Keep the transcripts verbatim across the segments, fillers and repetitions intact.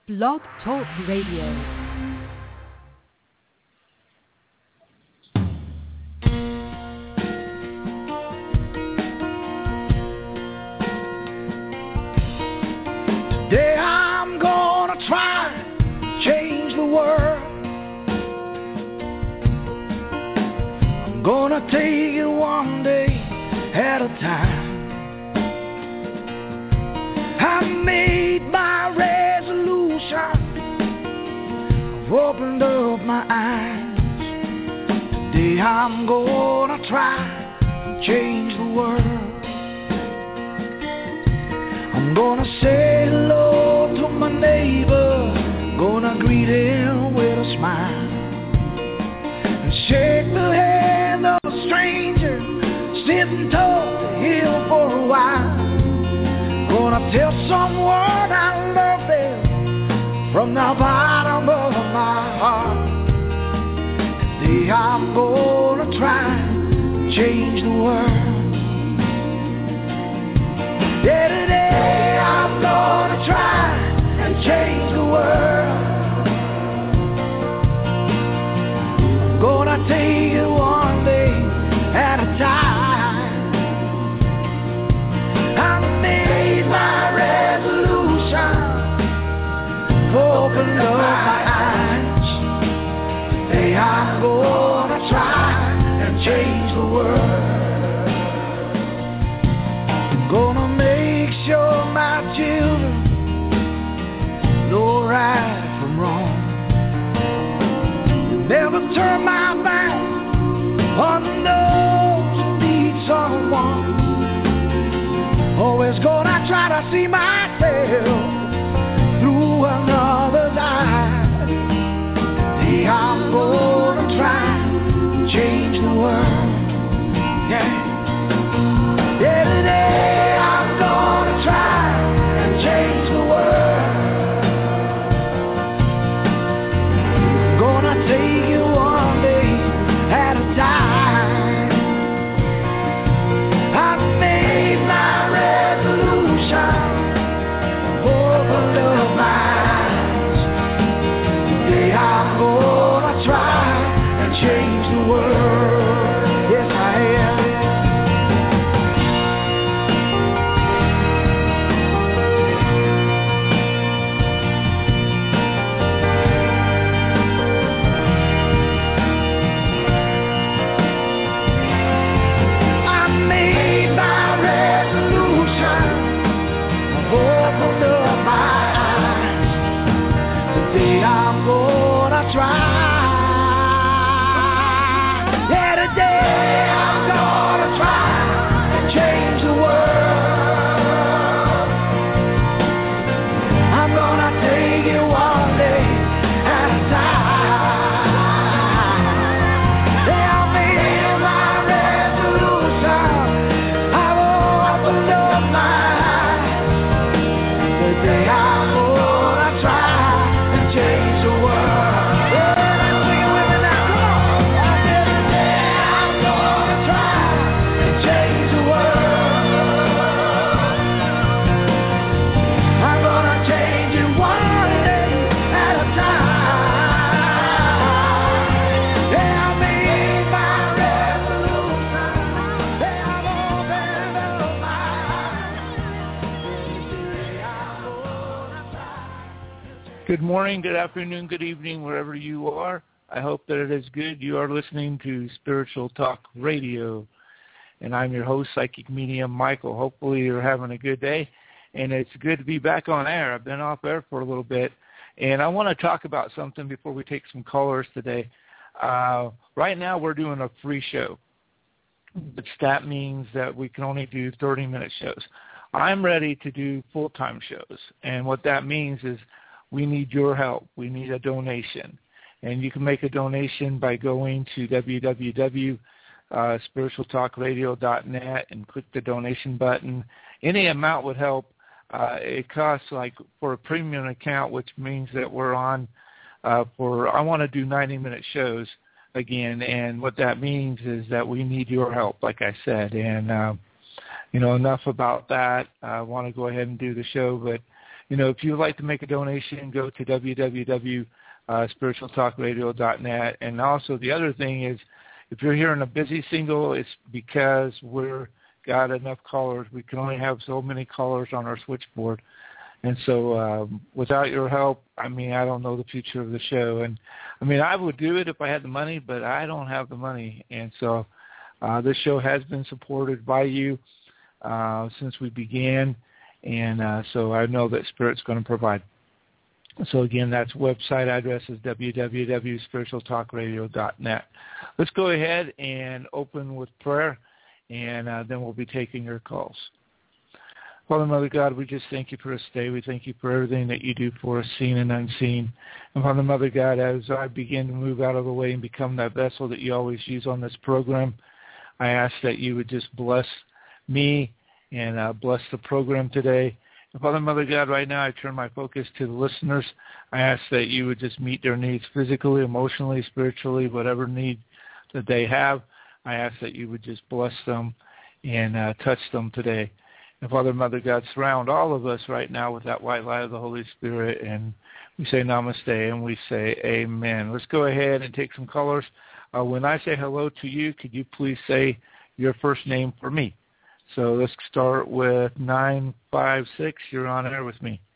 Blog Talk Radio. Today I'm gonna try to change the world. I'm gonna take it one day at a time. I made my resolution. I've opened up my eyes. Today I'm gonna try to change the world. I'm gonna say hello to my neighbor, gonna greet him with a smile, and shake the hand of a stranger, sit and talk to him for a while. Gonna tell someone I love them from the bottom of my heart. Today I'm gonna try to change the world. Yeah, today I'm gonna try and change the world. I'm gonna take it one day at a time. I made my resolution, opened up my eyes. Today I'm gonna try and change the world. I'm gonna make sure my children know right from wrong. Never turn my back on those who need someone. Always gonna try to see myself through another's eyes. Today I'm gonna try to change the world. Yeah. Yeah, today I'm gonna try and change the world. Gonna take it one day at a time. I made my resolution, opened up my eyes. Today I'm gonna try and change the world. Yes, I am. I'm gonna try. Yeah, today I'm gonna try and change the world. I'm gonna take it one day at a time. Yeah, I made my resolution. I will open up my eyes. Today I'm gonna try and change the world. Yeah, let's sing it with me now. Come on. I said today I'm gonna try and change the world. I'm gonna change it one day at a time. Yeah, I made my resolution. Yeah, I've opened up my eyes. Today I'm gonna try. Good morning, good afternoon, good evening, wherever you are. I hope that it is good. You are listening to Spiritual Talk Radio, and I'm your host, Psychic Medium Michael. Hopefully you're having a good day, and it's good to be back on air. I've been off air for a little bit, and I want to talk about something before we take some callers today. Uh, right now we're doing a free show, which that means that we can only do thirty-minute shows. I'm ready to do full-time shows, and what that means is we need your help. We need a donation. And you can make a donation by going to w w w dot spiritual talk radio dot net and click the donation button. Any amount would help. Uh, it costs like for a premium account, which means that we're on uh, for, I want to do ninety-minute shows again. And what that means is that we need your help, like I said. And, uh, you know, enough about that. I want to go ahead and do the show, but you know, if you would like to make a donation, go to w w w dot spiritual talk radio dot net. And also the other thing is, if you're hearing a busy single, it's because we're got enough callers. We can only have so many callers on our switchboard. And so um, without your help, I mean, I don't know the future of the show. And, I mean, I would do it if I had the money, but I don't have the money. And so uh, this show has been supported by you uh, since we began. And uh, so I know that Spirit's going to provide. So, again, that's website address is w w w dot spiritual talk radio dot net. Let's go ahead and open with prayer, and uh, then we'll be taking your calls. Father, Mother God, we just thank you for this day. We thank you for everything that you do for us, seen and unseen. And Father, Mother God, as I begin to move out of the way and become that vessel that you always use on this program, I ask that you would just bless me and uh, bless the program today. And Father, Mother God, right now I turn my focus to the listeners. I ask that you would just meet their needs physically, emotionally, spiritually, whatever need that they have. I ask that you would just bless them and uh, touch them today. And Father, Mother God, surround all of us right now with that white light of the Holy Spirit. And we say namaste and we say amen. Let's go ahead and take some callers. Uh, when I say hello to you, could you please say your first name for me? So let's start with nine five six. You're on air with me.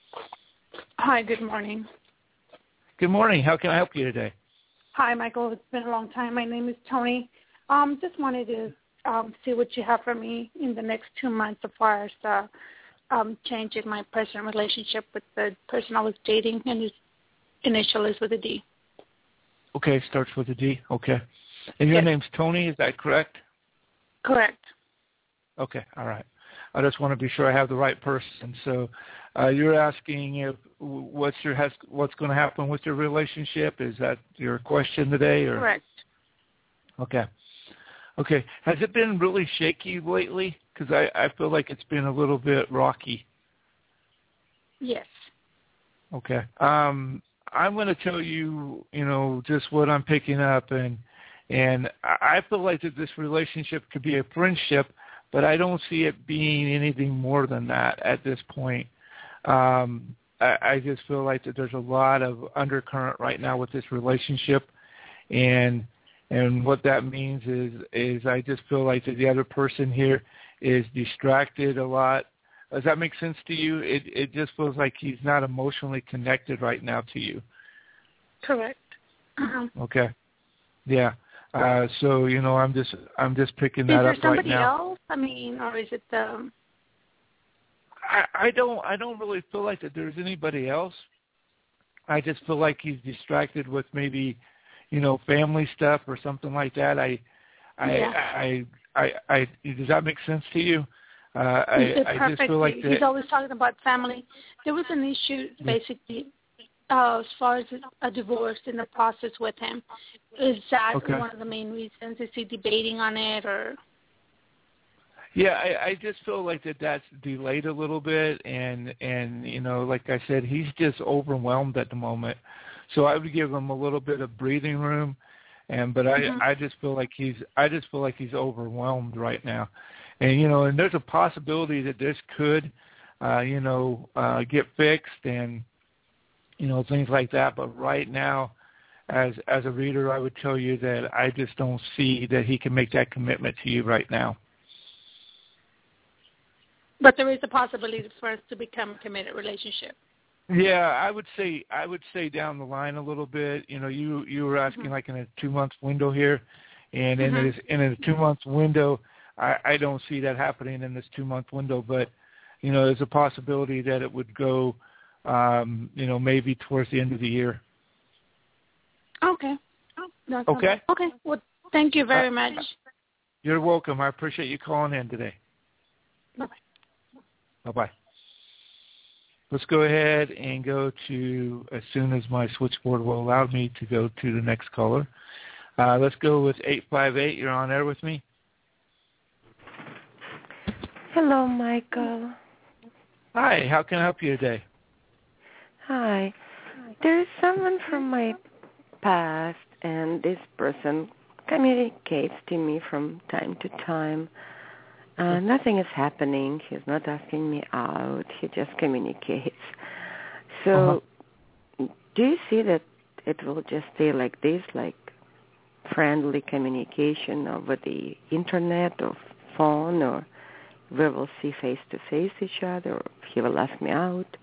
Hi, good morning. Good morning. How can I help you today? Hi, Michael. It's been a long time. My name is Tony. Um, just wanted to um, see what you have for me in the next two months as far as uh, um, changing my present relationship with the person I was dating, and his initial is with a D. Okay, starts with a D. Okay. And your yes. name's Tony, is that correct? Correct. Okay, all right. I just want to be sure I have the right person. So uh, you're asking if what's your has, what's going to happen with your relationship? Is that your question today? Or? Correct. Okay. Okay. Has it been really shaky lately? Because I, I feel like it's been a little bit rocky. Yes. Okay. Um, I'm going to tell you, you know, just what I'm picking up, and and I feel like that this relationship could be a friendship, but I don't see it being anything more than that at this point. Um, I, I just feel like that there's a lot of undercurrent right now with this relationship, and and what that means is is I just feel like that the other person here is distracted a lot. Does that make sense to you? It it just feels like he's not emotionally connected right now to you. Correct. Uh-huh. Okay. Yeah. Uh, so you know, I'm just I'm just picking that up right now. Is there somebody else? I mean, or is it um? I, I don't I don't really feel like that there's anybody else. I just feel like he's distracted with maybe, you know, family stuff or something like that. I I yeah. I, I I I does that make sense to you? Uh, I, I just feel like that he's always talking about family. There was an issue basically uh, as far as a divorce in the process with him. Is that okay. one of the main reasons? Is he debating on it, or? Yeah, I, I just feel like that that's delayed a little bit, and and you know, like I said, he's just overwhelmed at the moment. So I would give him a little bit of breathing room, and but mm-hmm. I I just feel like he's I just feel like he's overwhelmed right now. And, you know, and there's a possibility that this could, uh, you know, uh, get fixed and, you know, things like that. But right now, as as a reader, I would tell you that I just don't see that he can make that commitment to you right now. But there is a possibility for us to become a committed relationship. Yeah, I would say I would say down the line a little bit. You know, you, you were asking mm-hmm. like in a two-month window here. And mm-hmm. in, this, in a two-month window, I, I don't see that happening in this two-month window, but, you know, there's a possibility that it would go, um, you know, maybe towards the end of the year. Okay. That's okay? Okay. Well, thank you very uh, much. You're welcome. I appreciate you calling in today. Bye-bye. Bye-bye. Let's go ahead and go to, as soon as my switchboard will allow me to go to the next caller. Uh, let's go with eight five eight. You're on air with me. Hello, Michael. Hi, how can I help you today? Hi. There's someone from my past, and this person communicates to me from time to time. Uh, nothing is happening. He's not asking me out. He just communicates. So uh-huh. do you see that it will just stay like this, like friendly communication over the internet or phone, or we will see face-to-face each other, or he will ask me out?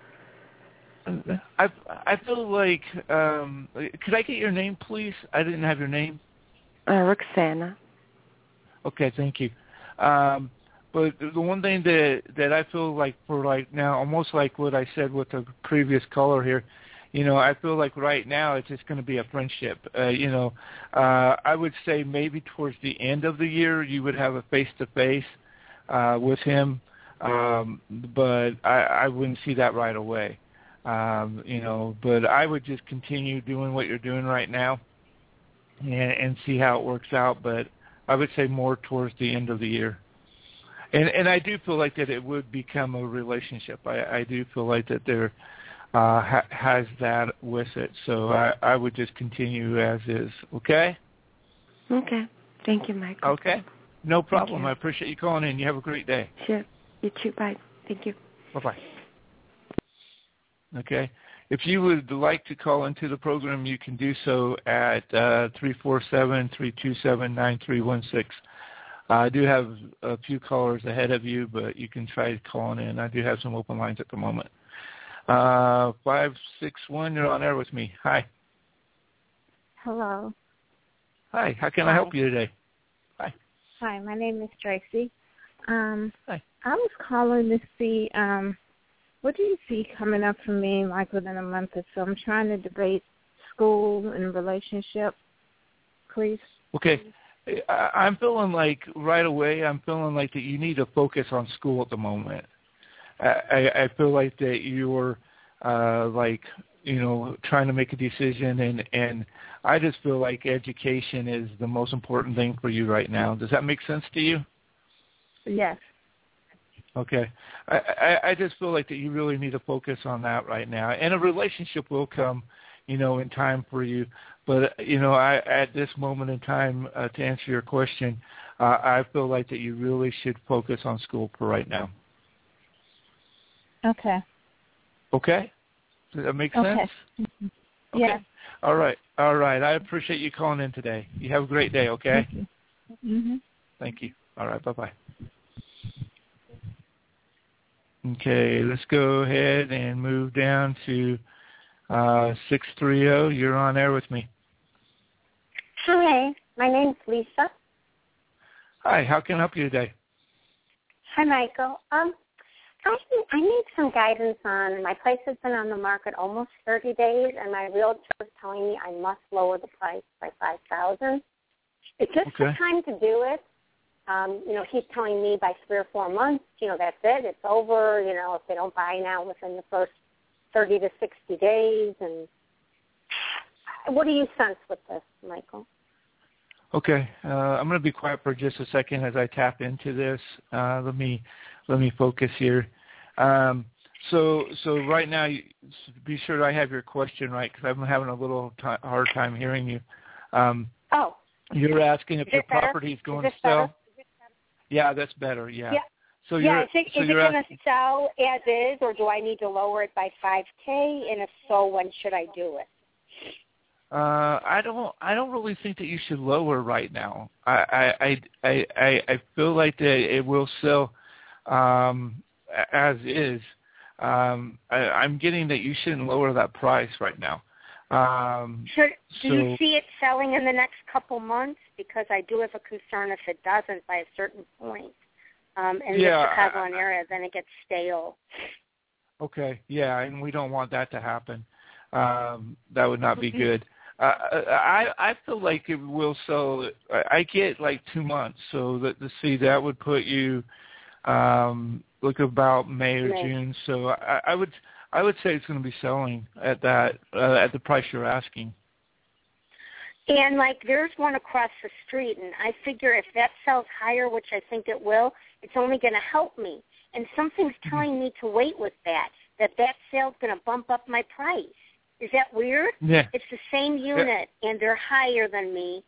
I I feel like, um, could I get your name, please? I didn't have your name. Uh, Roxana. Okay, thank you. Um, but the one thing that that I feel like for like now, almost like what I said with the previous caller here, you know, I feel like right now it's just going to be a friendship. Uh, you know, uh, I would say maybe towards the end of the year you would have a face-to-face uh, with him, um, but I, I wouldn't see that right away. Um, you know, but I would just continue doing what you're doing right now and, and see how it works out. But I would say more towards the end of the year. And and I do feel like that it would become a relationship. I, I do feel like that there uh, ha- has that with it. So I, I would just continue as is. Okay? Okay. Thank you, Michael. Okay. No problem. I appreciate you calling in. You have a great day. Sure. You too. Bye. Thank you. Bye-bye. Okay. If you would like to call into the program, you can do so at uh, three four seven, three two seven, nine three one six. Uh, I do have a few callers ahead of you, but you can try calling in. I do have some open lines at the moment. Uh, five six one, you're on air with me. Hi. Hello. Hi. How can Hi. I help you today? Hi. Hi, my name is Tracy. Um, Hi. I was calling to see um, what do you see coming up for me, like within a month or so? I'm trying to debate school and relationship, please. Okay. I, I'm feeling like right away, I'm feeling like that you need to focus on school at the moment. I, I, I feel like that you're uh, like, you know, trying to make a decision, and, and I just feel like education is the most important thing for you right now. Does that make sense to you? Yes. Okay. I, I, I just feel like that you really need to focus on that right now. And a relationship will come, you know, in time for you. But, you know, I, at this moment in time, uh, to answer your question, uh, I feel like that you really should focus on school for right now. Okay. Okay? Does that make okay. sense? Mm-hmm. Okay. Yeah. All right. All right. I appreciate you calling in today. You have a great day, okay? Thank you. Mm-hmm. Thank you. All right. Bye-bye. Okay, let's go ahead and move down to uh, six three zero. You're on air with me. Hi, my name's Lisa. Hi, how can I help you today? Hi, Michael. Um, I I need some guidance on, my place has been on the market almost thirty days, and my realtor is telling me I must lower the price by five thousand dollars. Is this okay. the time to do it? Um, you know, he's telling me by three or four months, you know, that's it, it's over, you know, if they don't buy now within the first thirty to sixty days. And what do you sense with this, Michael? Okay, uh, I'm going to be quiet for just a second as I tap into this. Uh, let me let me focus here. Um, so so right now, you, be sure I have your question right, because I'm having a little t- hard time hearing you. Um, oh. You're asking if is your better? property is going is to sell? Better? Yeah, that's better. Yeah. Yeah. So yeah. you're, Is it, so is you're it going to asking, sell as is, or do I need to lower it by five K? And if so, when should I do it? Uh, I don't. I don't really think that you should lower right now. I I I I, I feel like that it will sell um, as is. Um, I, I'm getting that you shouldn't lower that price right now. Um, Should, do so, you see it selling in the next couple months? Because I do have a concern if it doesn't by a certain point um, in yeah, the Chicagoland area, then it gets stale. Okay. Yeah, and we don't want that to happen. Um, that would not be good. Uh, I I feel like it will sell. I get like two months, so that to see that would put you um, look about May or May. June. So I, I would I would say it's going to be selling at that uh, at the price you're asking. And like there's one across the street, and I figure if that sells higher, which I think it will, it's only going to help me. And something's telling me to wait with that. That that sale's going to bump up my price. Is that weird? Yeah. It's the same unit, yeah. and they're higher than me,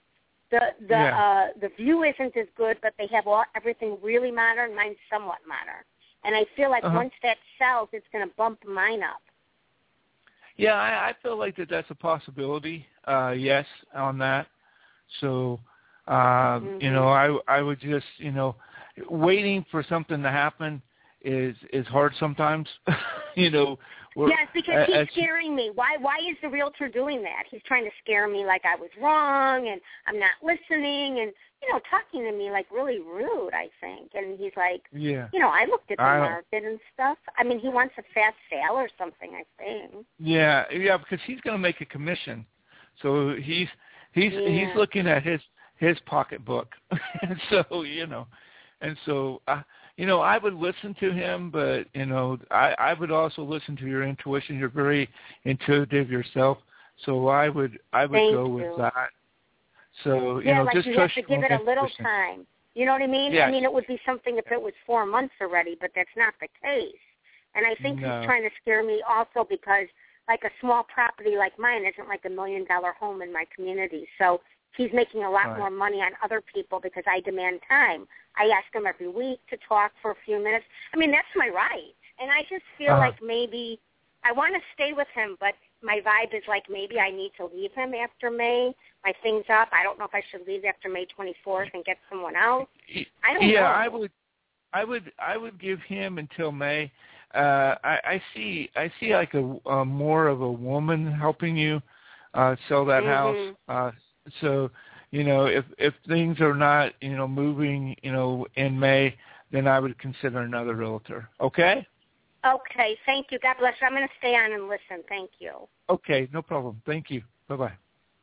The the Yeah. uh, the view isn't as good, but they have all everything really modern. Mine's somewhat modern, and I feel like Uh-huh. once that sells, it's going to bump mine up. Yeah, I, I feel like that that's a possibility. Uh, yes, on that. So, uh, Mm-hmm. you know, I I would just, you know, waiting for something to happen is is hard sometimes. you know. We're, Yes, because he's uh, scaring me. Why Why is the realtor doing that? He's trying to scare me like I was wrong and I'm not listening and, you know, talking to me like really rude, I think. And he's like, Yeah. you know, I looked at the I don't- market and stuff. I mean, he wants a fast sale or something, I think. Yeah, yeah, because he's going to make a commission. So he's he's Yeah. he's looking at his his pocketbook. and so, you know, and so uh, you know, I would listen to him, but you know, I I would also listen to your intuition. You're very intuitive yourself. So I would I would Thank go you. with that. So, you yeah, know, like just you have trust to your give it own a little intuition. time. You know what I mean? Yes. I mean, it would be something if it was four months already, but that's not the case. And I think No. he's trying to scare me also because, like, a small property like mine isn't like a million-dollar home in my community. So he's making a lot Right. more money on other people because I demand time. I ask him every week to talk for a few minutes. I mean, that's my right. And I just feel Uh-huh. like maybe I want to stay with him, but my vibe is like maybe I need to leave him after May. My thing's up. I don't know if I should leave after May twenty-fourth and get someone else. I don't yeah, know. I would, I would, I would give him until May. Uh, I, I see, I see like a, a more of a woman helping you uh, sell that Mhm. house. Uh, so, you know, if if things are not, you know, moving, you know, in May, then I would consider another realtor. Okay. Okay, thank you. God bless you. I'm going to stay on and listen. Thank you. Okay, no problem. Thank you. Bye bye.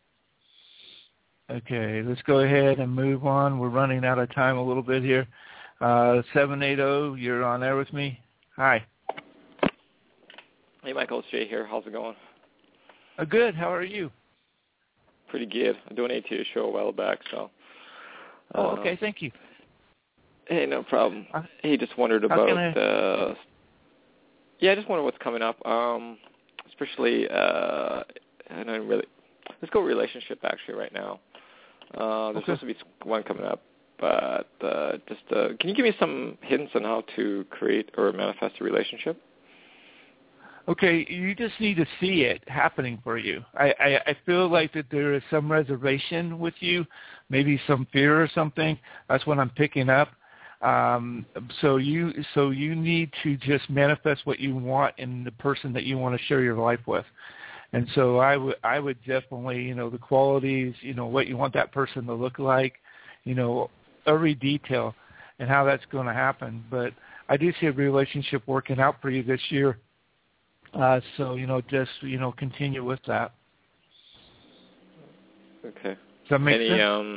Okay, let's go ahead and move on. We're running out of time a little bit here. Uh, seven eight zero, you're on air with me. Hi. Hey, Michael, it's Jay here. How's it going? Uh, good. How are you? Pretty good. I donated to your show a while back, so. Oh, uh, okay. Thank you. Hey, no problem. Uh, Hey, just wondered how about. can I- Uh, yeah, I just wonder what's coming up. Um, especially, uh, and I really. Let's go relationship actually right now. Uh, there's Okay. supposed to be one coming up, but uh, just uh, can you give me some hints on how to create or manifest a relationship? Okay, you just need to see it happening for you. I, I, I feel like that there is some reservation with you, maybe some fear or something. That's what I'm picking up. Um, so you so you need to just manifest what you want in the person that you want to share your life with. And so I would I would definitely, you know, the qualities, you know, what you want that person to look like, you know, every detail and how that's going to happen. But I do see a relationship working out for you this year. Uh, so, you know, just, you know, continue with that. Okay. Does that make Any, sense? um,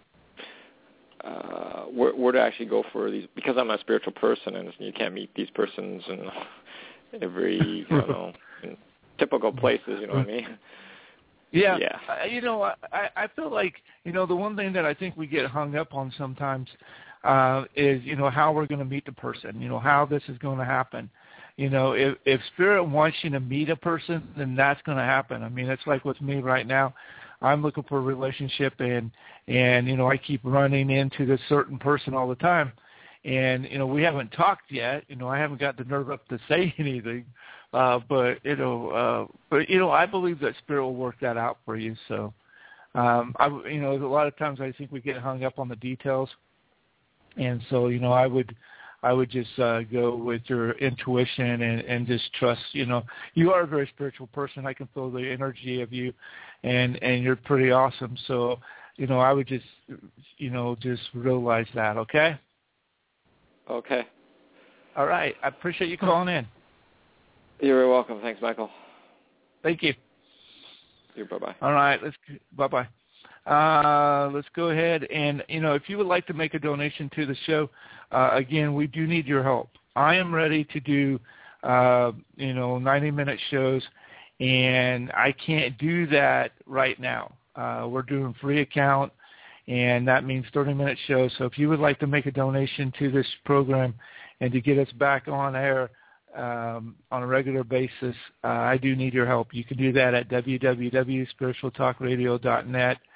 uh, where, where to actually go for these? Because I'm a spiritual person, and you can't meet these persons in every, I don't know, in typical places. You know what I mean? Yeah. Yeah. Uh, you know, I, I feel like, you know, the one thing that I think we get hung up on sometimes uh, is, you know, how we're going to meet the person, you know, how this is going to happen. You know, if, if Spirit wants you to meet a person, then that's going to happen. I mean, it's like with me right now. I'm looking for a relationship, and, and you know, I keep running into this certain person all the time. And, you know, we haven't talked yet. You know, I haven't got the nerve up to say anything. Uh, but, you know, uh, but, you know, I believe that Spirit will work that out for you. So, um, I, you know, a lot of times I think we get hung up on the details. And so, you know, I would, I would just uh, go with your intuition and, and just trust, you know, you are a very spiritual person. I can feel the energy of you, and, and you're pretty awesome. So, you know, I would just, you know, just realize that, okay? Okay. All right. I appreciate you calling in. You're very welcome. Thanks, Michael. Thank you. You bye-bye. All right. Let's bye-bye. Uh, let's go ahead and, you know, if you would like to make a donation to the show, uh, again, we do need your help. I am ready to do, uh, you know, ninety-minute shows, and I can't do that right now. Uh, we're doing free account, and that means thirty-minute shows. So if you would like to make a donation to this program and to get us back on air um, on a regular basis, uh, I do need your help. You can do that at w w w dot spiritual talk radio dot net.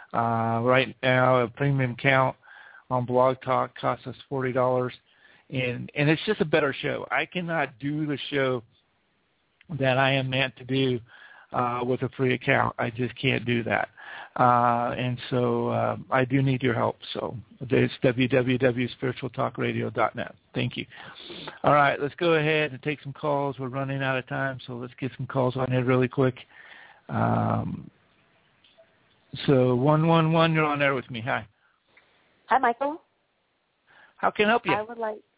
Uh, right now, a premium count on Blog Talk costs us forty dollars, and and it's just a better show. I cannot do the show that I am meant to do uh, with a free account. I just can't do that. Uh, and so uh, I do need your help. So it's w w w dot spiritual talk radio dot net. Thank you. All right, let's go ahead and take some calls. We're running out of time, so let's get some calls on here really quick. Um, so one one one, you're on there with me. Hi. Hi, Michael. How can I help you? I would like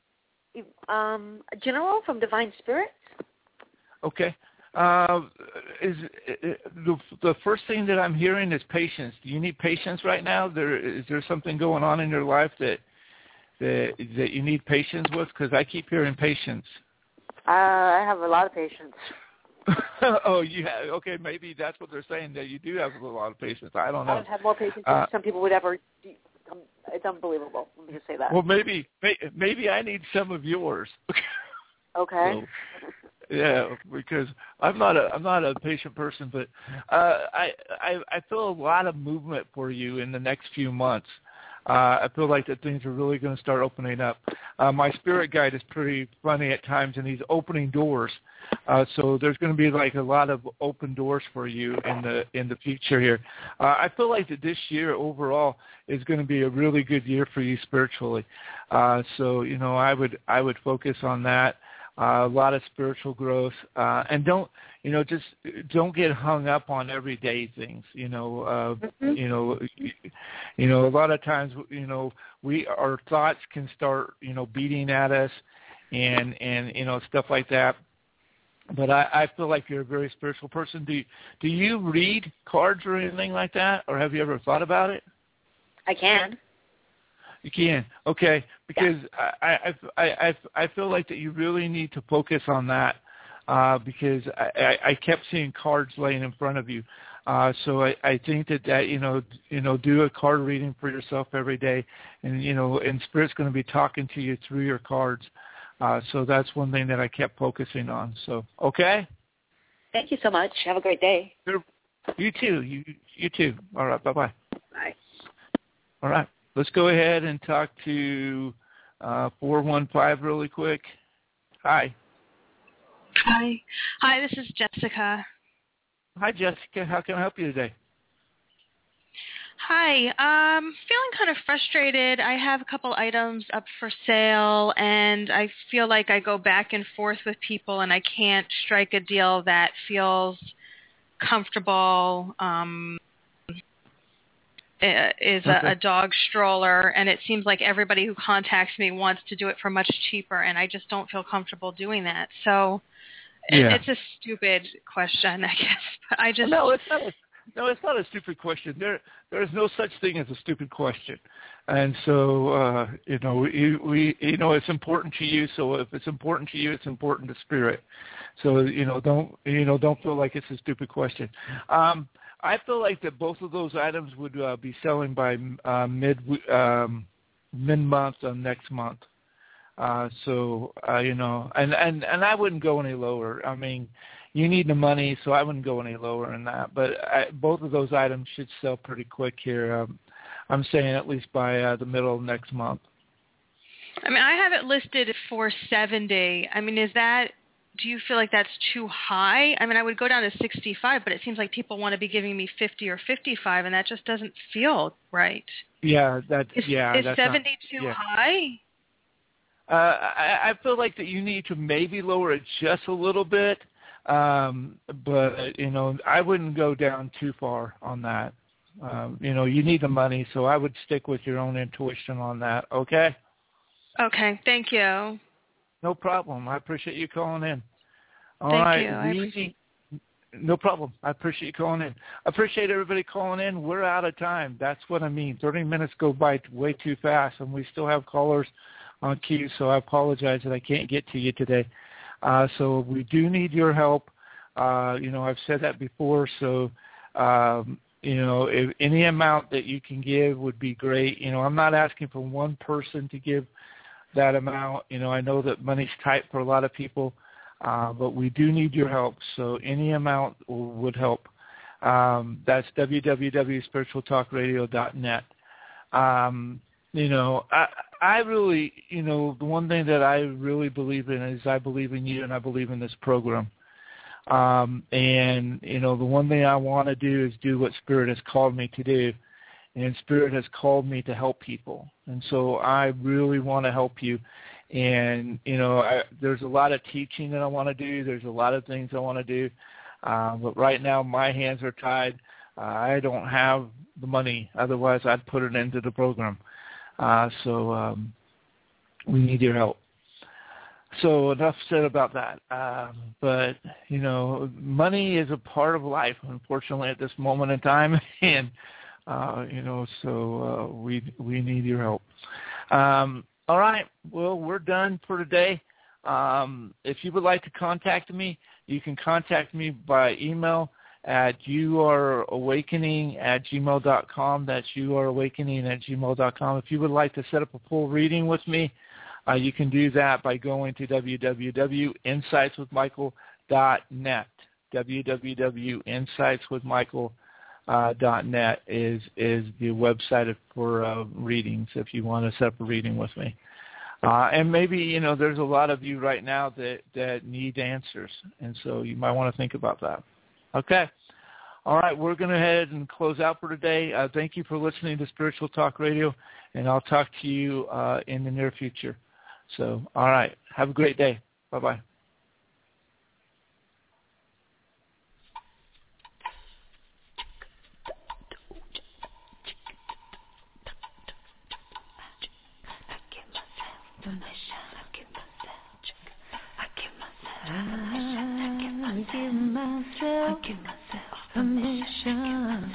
um, General from Divine Spirit. Okay. Uh, is uh, the the first thing that I'm hearing is patience. Do you need patience right now? There is there something going on in your life that that that you need patience with? Because I keep hearing patience. Uh, I have a lot of patience. Oh, you have, okay? Maybe that's what they're saying, that you do have a lot of patience. I don't know. I have more patience uh, than some people would ever. It's unbelievable. Let me just say that. Well, maybe maybe I need some of yours. Okay. So, yeah, because I'm not a I'm not a patient person, but uh, I, I I feel a lot of movement for you in the next few months. Uh, I feel like that things are really going to start opening up. Uh, my spirit guide is pretty funny at times, and he's opening doors. Uh, so there's going to be like a lot of open doors for you in the in the future here. Uh, I feel like that this year overall is going to be a really good year for you spiritually. Uh, so you know, I would I would focus on that. Uh, a lot of spiritual growth, uh, and don't, you know, just don't get hung up on everyday things. You know, uh, mm-hmm. you know, you know, a lot of times, you know, we our thoughts can start, you know, beating at us, and and you know, stuff like that. But I, I feel like you're a very spiritual person. Do you, do you read cards or anything like that, or have you ever thought about it? I can. You can, okay, because yeah. I, I, I, I, I feel like that you really need to focus on that uh, because I, I, I kept seeing cards laying in front of you. Uh, so I, I think that, that, you know, you know, do a card reading for yourself every day, and, you know, and Spirit's going to be talking to you through your cards. Uh, so that's one thing that I kept focusing on. So, okay? Thank you so much. Have a great day. You too. You, you too. All right, bye-bye. Bye. All right. Let's go ahead and talk to uh, four one five really quick. Hi. Hi. Hi, this is Jessica. Hi, Jessica. How can I help you today? Hi. Um, feeling kind of frustrated. I have a couple items up for sale, and I feel like I go back and forth with people, and I can't strike a deal that feels comfortable. Um is a, okay. a dog stroller, and it seems like everybody who contacts me wants to do it for much cheaper, and I just don't feel comfortable doing that. So yeah. it, it's a stupid question, I guess. But I just no, it's not. A, no, it's not a stupid question. There, there is no such thing as a stupid question, and so uh, you know, we, we, you know, it's important to you. So if it's important to you, it's important to Spirit. So you know, don't, you know, don't feel like it's a stupid question. Um, I feel like that both of those items would uh, be selling by uh, mid um, mid month of next month. Uh, so uh, you know, and, and, and I wouldn't go any lower. I mean, you need the money, so I wouldn't go any lower than that. But I, both of those items should sell pretty quick here. Um, I'm saying at least by uh, the middle of next month. I mean, I have it listed for seventy. I mean, is that? Do you feel like that's too high? I mean, I would go down to sixty-five, but it seems like people want to be giving me fifty or fifty-five, and that just doesn't feel right. Yeah, that is, yeah. Is that's seventy not, too yeah. high? Uh, I, I feel like that you need to maybe lower it just a little bit, um, but you know, I wouldn't go down too far on that. Um, you know, you need the money, so I would stick with your own intuition on that. Okay. Okay. Thank you. No problem. I appreciate you calling in. All Thank right. you. I appreciate- No problem. I appreciate you calling in. I appreciate everybody calling in. We're out of time. That's what I mean. thirty minutes go by way too fast, and we still have callers on queue, so I apologize that I can't get to you today. Uh, so we do need your help. Uh, you know, I've said that before, so, um, you know, if any amount that you can give would be great. You know, I'm not asking for one person to give that amount. You know, I know that money's tight for a lot of people, uh, but we do need your help. So any amount would help. Um, that's w w w dot spiritual talk radio dot net. Um, you know, I, I really, you know, the one thing that I really believe in is I believe in you and I believe in this program. Um, and, you know, the one thing I want to do is do what Spirit has called me to do. And Spirit has called me to help people. And so I really want to help you. And, you know, I, there's a lot of teaching that I want to do. There's a lot of things I want to do. Uh, but right now my hands are tied. Uh, I don't have the money. Otherwise, I'd put it into the program. Uh, so um, we need your help. So enough said about that. Um, but, you know, money is a part of life, unfortunately, at this moment in time. And, uh, you know, so uh, we we need your help. Um, all right. Well, we're done for today. Um, if you would like to contact me, you can contact me by email at youareawakening at gmail dot com. That's youareawakening at gmail dot com. If you would like to set up a full reading with me, uh, you can do that by going to w w w dot insights with michael dot net. w w w dot insights with michael dot net is, is the website for uh, readings if you want to set up a reading with me. Uh, and maybe, you know, there's a lot of you right now that, that need answers, and so you might want to think about that. Okay. All right, we're going to head and close out for today. Uh, thank you for listening to Spiritual Talk Radio, and I'll talk to you uh, in the near future. So, all right, have a great day. Bye-bye. I give myself, I give myself permission.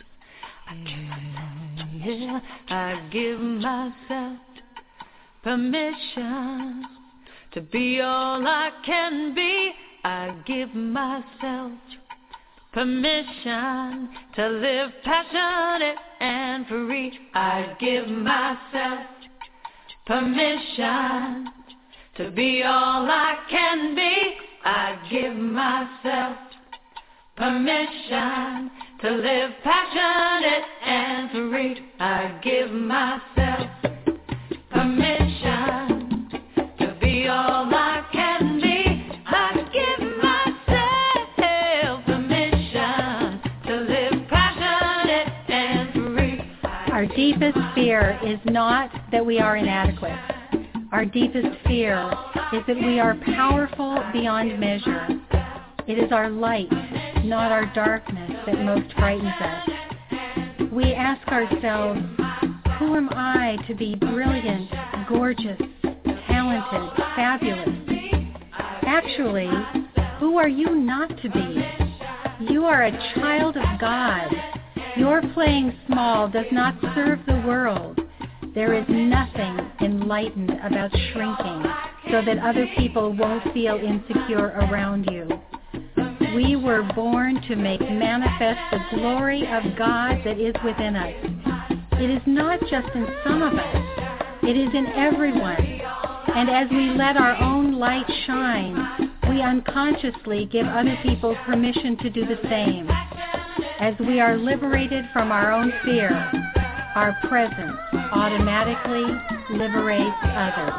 Yeah, I give myself permission to be all I can be. I give myself permission to live passionate and free. I give myself permission to be all I can be. I give myself permission to live passionate and free. I give myself permission to be all I can be. I give myself permission to live passionate and free. Our deepest fear is not that we are inadequate. Our deepest fear is that we are powerful beyond measure. It is our light, not our darkness, that most frightens us. We ask ourselves, who am I to be brilliant, gorgeous, talented, fabulous? Actually, who are you not to be? You are a child of God. Your playing small does not serve the world. There is nothing enlightened about shrinking so that other people won't feel insecure around you. We were born to make manifest the glory of God that is within us. It is not just in some of us. It is in everyone. And as we let our own light shine, we unconsciously give other people permission to do the same. As we are liberated from our own fear, our presence automatically liberates others.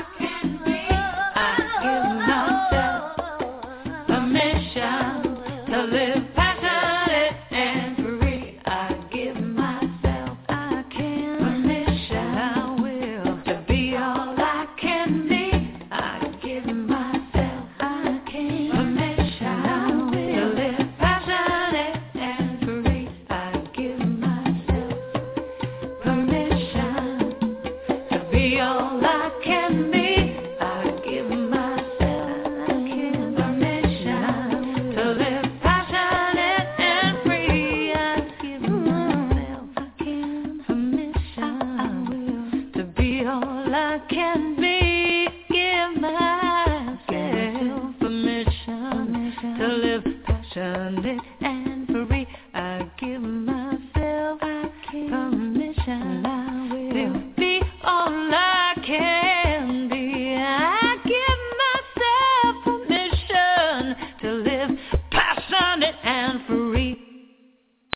I give myself permission to live passionate and free. I give myself I can permission. I will to be all I can be. I give myself I can permission. I will to live passionate and free. I give myself permission to be all I can be. I give myself permission to live passionate and free. I give myself permission to be all I can be. Give myself permission to live passionate and free. I give myself permission to be all I can